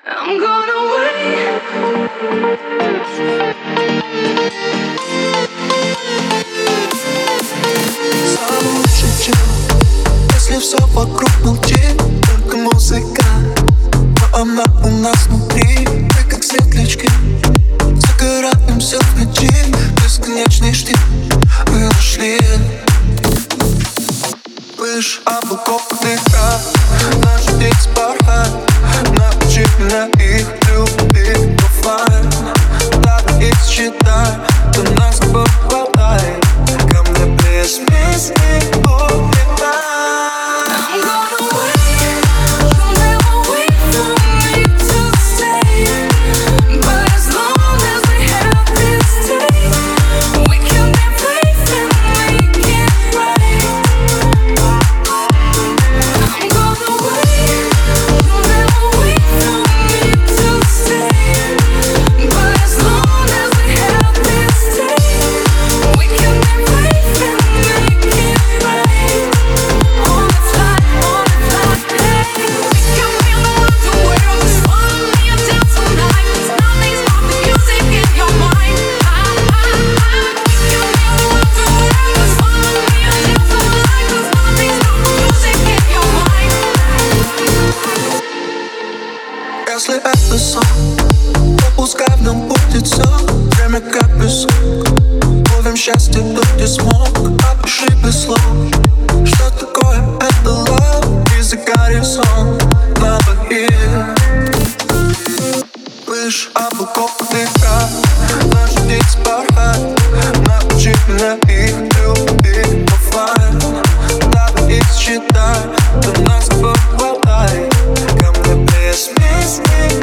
I'm gonna wait. Самый лучший чем, если все вокруг молчит, только музыка, но она у нас внутри. Мы как светлячки, загораемся в ночи, бесконечный штиль мы нашли. Выше облаков дыха, наши дети порхают. Научи меня их любить оффлайн. Надо их считать, до нас с тобой хватает. Ко мне без песни улетай. I'm gonna wait. You'll never wait for me to stay. But as long as we have this day, we can be brave and make it right. I'm gonna wait. You'll never wait for me to stay. But as long as we have this day, we can be brave and make it right. On the fly, hey. We can feel around the world. Just follow me and dance all night. 'Cause nothing's but the music in your mind. We can feel around the world. Just follow me and dance all night. 'Cause nothing's but the music in your mind. Если это сон, то пускай в нем будет все. Время как песок, ловим счастье тут, где смог. Опиши без слов, что такое это love. И загорим сон на двоих. Выше облаков дыха, наши дети порхают. Научи меня их любить оффлайн. Надо их считать, до нас с тобой хватает. Ко мне без песни